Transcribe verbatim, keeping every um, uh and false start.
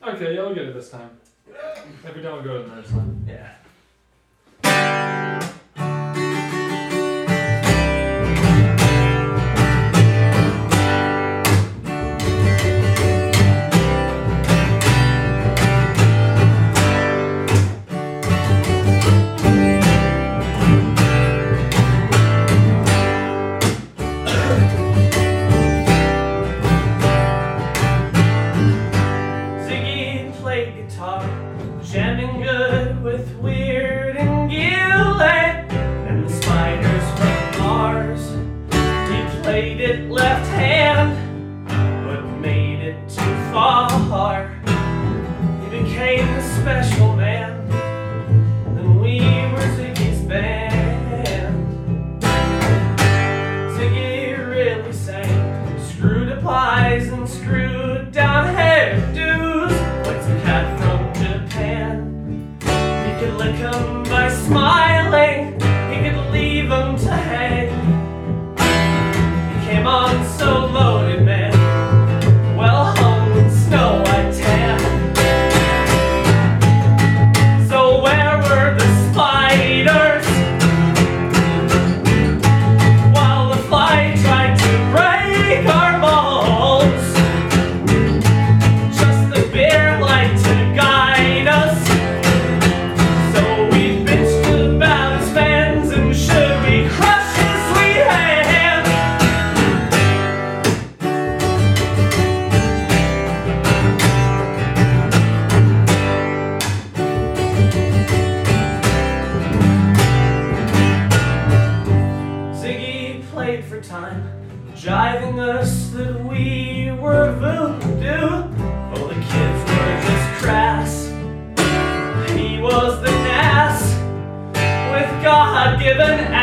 Okay, yeah, we'll get it this time. If we don't, we'll go to the next time. Yeah. Jamming good with Weird and Gillet and the Spiders from Mars. He played it left hand, but made it too far. He became the special man, and we were Ziggy's band. Ziggy really sang screwed up eyes and screwed down hairdos like some cat from he could lick him by smiling, he could leave him to hang. He came on so loaded, man, well hung in snow white tan. So where were the spiders while the fly tried to break our bones? Just the beer light to guide us. For time, jiving us that we were voodoo. Oh, the kids were just crass. He was the nass with God-given